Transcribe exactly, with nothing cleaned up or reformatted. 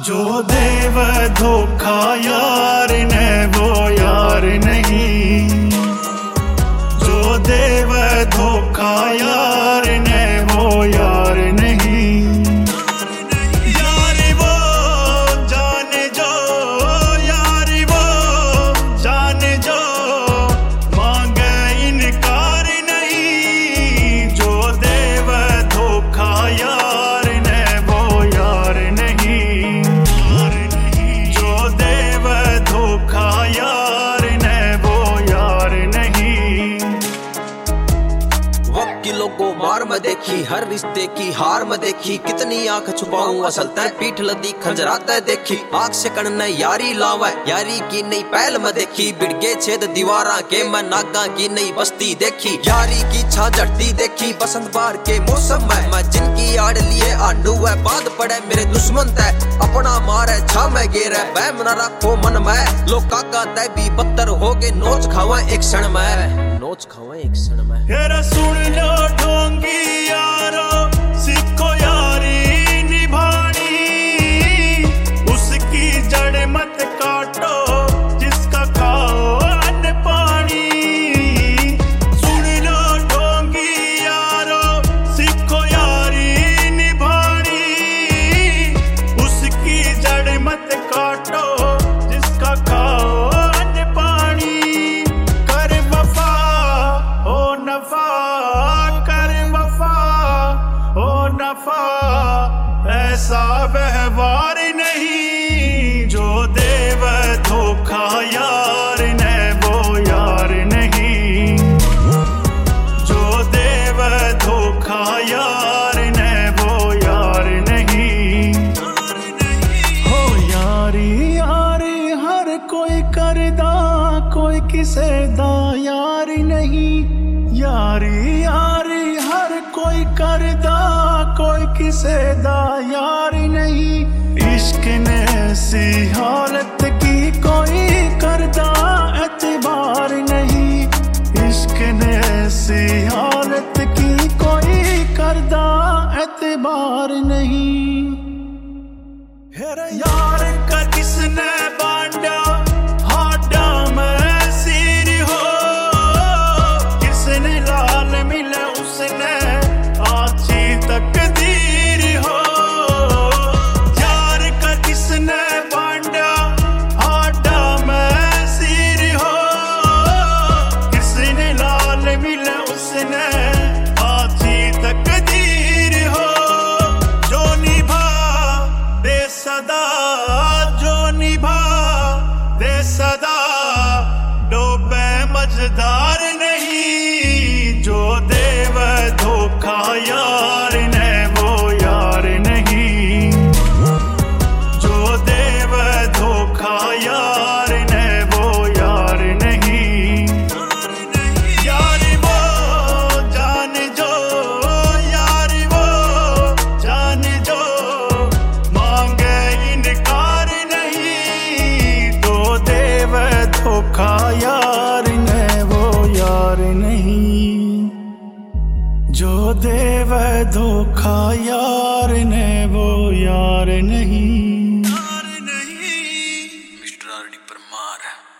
जो देव धोखा यार ने वो यार नहीं, जो देव धोखा यार ने वो यार नहीं। यार वो जाने जो, यार वो जाने जो, मांगे इनकार नहीं। जो देव धोखा यार ने वो यार नहीं, जो देव धोखा यार ने वो यार नहीं। वकीलों को मार में देखी, हर रिश्ते की हार में देखी, कितनी आंख छुपाऊं असल तय पीठ लदी खंजराता देखी। आंख से कण ने यारी लावा, यारी की नई पहल में देखी, बिड़गे छेद दीवारा के मैं नागा की नई बस्ती देखी। यारी की छा झड़ती देखी बसंत बार के मौसम में, मैं जिनकी आड़ लिए आंडू है बाद पड़े मेरे दुश्मन तय। अपना मारे छा में गेरे वह न रखो मन में, लोग काका तय भी बदतर हो गए नोच खावा एक क्षण में, नोच खावा एक क्षण में। यार सुन लो ढोंगी यारो, सीखो यारी निभानी, उसकी जड़ मत काटो जिसका खाओ अन्न पानी। सुन लो ढोंगी यारो, सीखो यारी निभानी, उसकी जड़ मत काटो जिसका खाओ अन्न पानी। कर वफा ओ नफा, कर वफा ओ नफा, ऐसा व्यवहार नहीं। जो देव धोखा यार ने वो यार नहीं, जो देव धोखा यार ने वो यार नहीं। हो यारी यारी हर कोई करदा, कोई किसे दा यारी नहीं। यारी यारी हर कोई करदा, कोई किसे दा यारी नहीं। इश्क ने ऐसी हालत की कोई करदा एतबार नहीं, इश्क ने ऐसी हालत की कोई करदा एतबार नहीं। यार का किसने बांधा हाडा में सिर हो, किसने लाल मिले उसने आची तकदीर हो। यार का किसने बांधा हाडा में सिर हो, किसने लाल मिले उसने आची तकदीर हो। जो निभा दे सदा, जो निभा दे सदा, डोबे मझदार नहीं। जो देव धोखा यार ने वो यार नहीं, जो देव धोखा यार ने वो यार नहीं। यार वो जान जो, यार वो जान जो, मांगे इनकार नहीं। तो देव धोखा यार ने वो यार नहीं, जो देव धोखा यार ने वो यार नहीं। Mister R D Parmar.